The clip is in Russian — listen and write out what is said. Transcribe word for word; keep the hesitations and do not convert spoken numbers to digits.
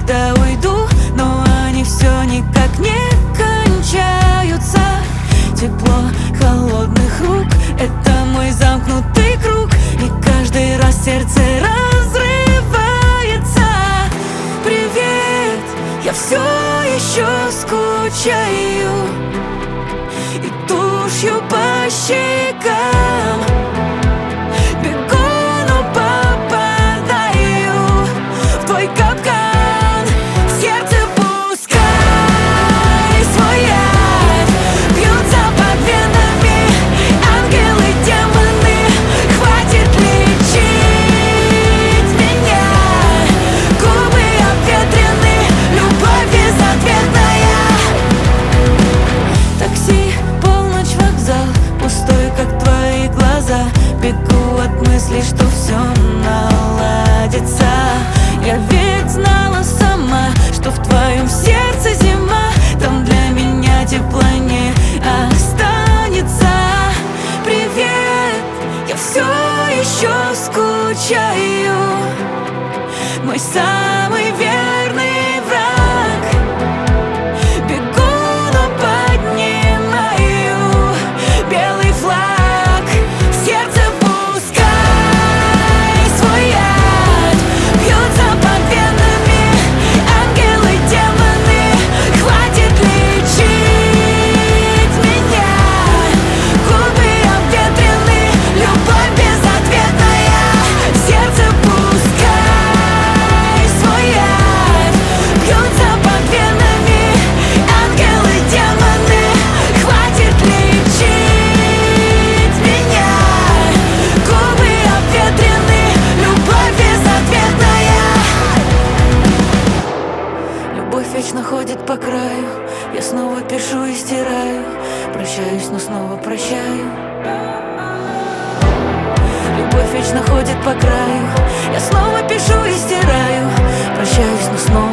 когда уйду, но они все никак не кончаются. Тепло холодных рук — это мой замкнутый круг, и каждый раз сердце разрывается. Привет, я все еще скучаю и тушью по щекам бегу, но попадаю в твой капкан. В сердце пускай свой яд бьются под венами ангелы, демоны. Хватит лечить меня, губы обветрены, любовь безответная. Такси, полночь, вокзал, пустой, как твои глаза. Бегу от мысли, что все наладится. Я ведь знала сама, что в твоем сердце зима, там для меня тепла не останется. Привет, я все еще скучаю, мой самый верный враг. Бегу, но поднимаю белый флаг. В сердце пускай свой яд бьются под венами ангелы, демоны. Хватит лечить меня, губы обветрены, любовь безответная. В сердце пускай свой яд бьются под венами ангелы, демоны. Хватит лечить меня, губы обветрены, любовь безответная. Любовь вечно ходит по краю, я снова пишу и стираю, прощаюсь, но снова прощаю. Любовь вечно ходит по краю, я снова пишу и стираю, прощаюсь, но снова